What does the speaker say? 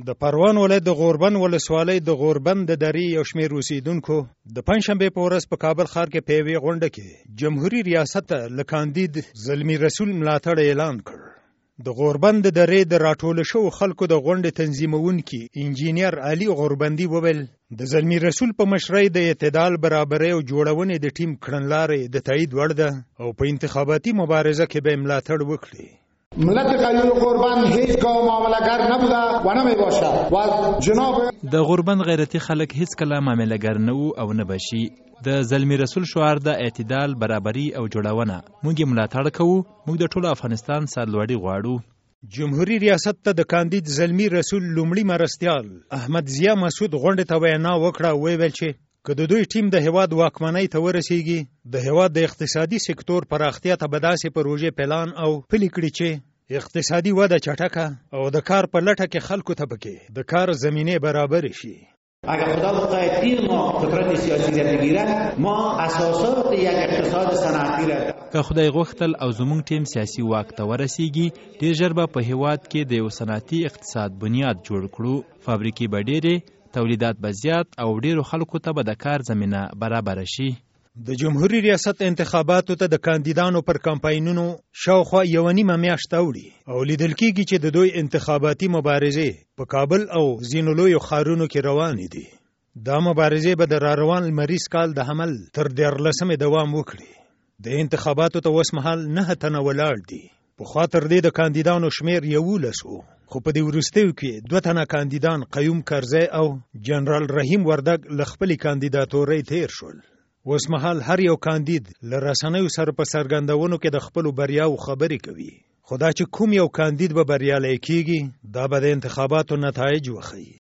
د پروان ولایت د غوربند ولسوالۍ د غوربند د درې یو شمېر اوسیدونکو د پنجشنبې په ورځ په کابل ښار کې په یوې غونډه کې جمهوریت ریاست له کاندید زلمی رسول ملاتړ اعلان کړ. د غوربند د درې د راټول شوو خلکو د غونډې تنظیمونکي انجینیر علي غوربندي وویل د زلمی رسول په مشرۍ د اعتدال، برابرۍ او جوړونې د ټیم کړنلارې د تایید وړ ده او په انتخاباتي مبارزه کې به ملاتړ وکړي. ملت غیور غوربند هیچگاه معامله‌گر نبوده و نمیباشد و جناب د غوربند غیرتی خلک هیڅ کله معامله‌گر نه وو او نه بشي. د زلمی رسول شعار د اعتدال، برابرۍ او جوړونه موږ ملاتړ کوو. موږ د ټول افغانستان سرلوړي غواړو. جمهوریت ریاست ته د کاندید زلمی رسول لومړي مرستیال احمد ضیا مسعود غونډې ته وینا وکړه او ویل چې که د دوی ټیم د هیواد واکمنۍ ته ورسیږي، د هیواد د اقتصادي سکتور پراختیا ته به داسې پروژې پلان او پلي کړي چې اقتصادي وده چټکه او د کار په لټه کې خلکو ته پکې د کار زمینه برابر شي. اگر خدا بخواهد تیم ما قدرت سیاسی را بگیرد، ما اساسات یک اقتصاد صنعتی را که خدای غوښتل او زموږ ټیم سیاسي واک ته ورسیږي، ډیر ژر به په هیواد کې د یو صنعتي اقتصاد بنیاد جوړ کړو. فابریکې به ډیرې، تولیدات به زیات او ډیرو خلکو ته به د کار زمینه برابر شي. د جمهوریت ریاست انتخاباتو ته د کاندیدانو پر کمپاینونو شاوخوا 1.5 میاشت اوړي او لیدل کېږي چې د دوی انتخاباتي مبارزې په کابل او ځینو لویو ښارونو کې روانې دي. دا مبارزې به د راروان لمریز کال د حمل تر 14 دوام وکړي. د انتخاباتو ته اوس مهال 9 تنه ولاړ دي. پخوا تر دې د کاندیدانو شمیر 11 و، خو په دې وروستیو کې 2 تنه کاندیدان قیوم کرزی او جنرال رحیم وردګ له خپلې کاندیداتورۍ تیر شول. اوس مهال هر یو کاندید له رسنیو سره په څرګندونو کې د خپلو بریاو خبرې کوي. خو دا چې کوم یو کاندید به بریالی کیږي، دا به د انتخاباتو نتایج وښیي.